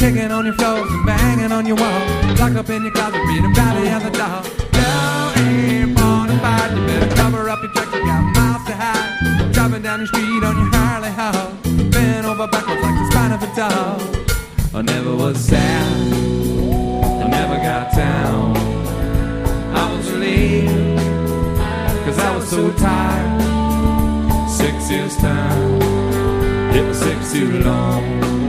kicking on your floors and banging on your walls, locked up in your closet, reading Valley of the Dog. No aim on a fight, you better cover up your tracks, you got miles to hide. Driving down the street on your Harley Hog, bent over backwards like the spine of a dog. I never was sad, I never got down. I was relieved, cause I was so tired. 6 years time, it was 6 too long.